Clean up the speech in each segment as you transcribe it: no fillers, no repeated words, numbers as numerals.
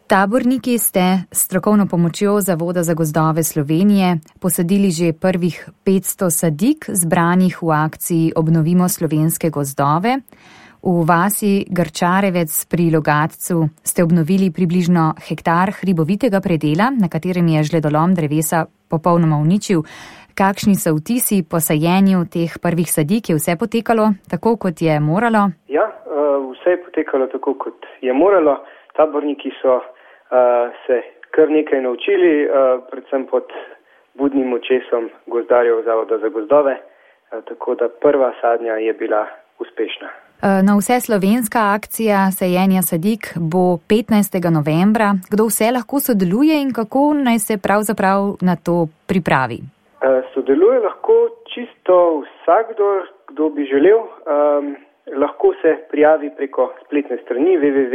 Taborniki ste s strokovno pomočjo Zavoda za gozdove Slovenije posadili že prvih 500 sadik, zbranih v akciji Obnovimo slovenske gozdove. V vasi Grčarevec pri Logatcu ste obnovili približno hektar hribovitega predela, na katerem je žledolom drevesa popolnoma uničil. Kakšni so vtisi po sajenju teh prvih sadik? Je vse potekalo tako, kot je moralo? Ja, vse je potekalo tako, kot je moralo. Taborniki so se kar nekaj naučili, predvsem pod budnim očesom gozdarjev Zavoda za gozdove, tako da prva sadnja je bila uspešna. No, vseslovenska akcija sajenja sadik bo 15. novembra. Kdo vse lahko sodeluje in kako naj se pravzaprav na to pripravi? Sodeluje lahko čisto vsakdo, kdo bi želel. Lahko se prijavi preko spletne strani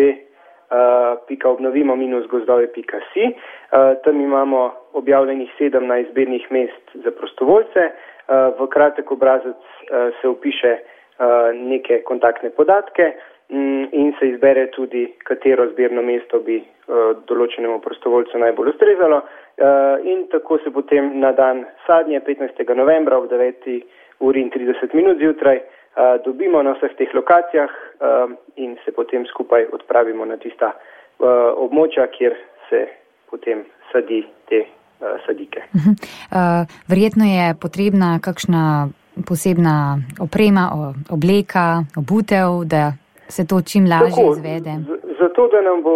www.obnovimo-gozdovi.si. Tam imamo objavljenih 17 zbirnih mest za prostovoljce. V kratek obrazec se vpiše neke kontaktne podatke in se izbere tudi, katero zbirno mesto bi določenemu prostovoljcu najbolj ustrezalo. In tako se potem na dan sadnje 15. novembra ob 9:30 zjutraj dobimo na vseh teh lokacijah in se potem skupaj odpravimo na tista območja, kjer se potem sadi te sadike. Verjetno je potrebna kakšna posebna oprema, obleka, obutev, da se to čim lažje izvede. Zato, da nam bo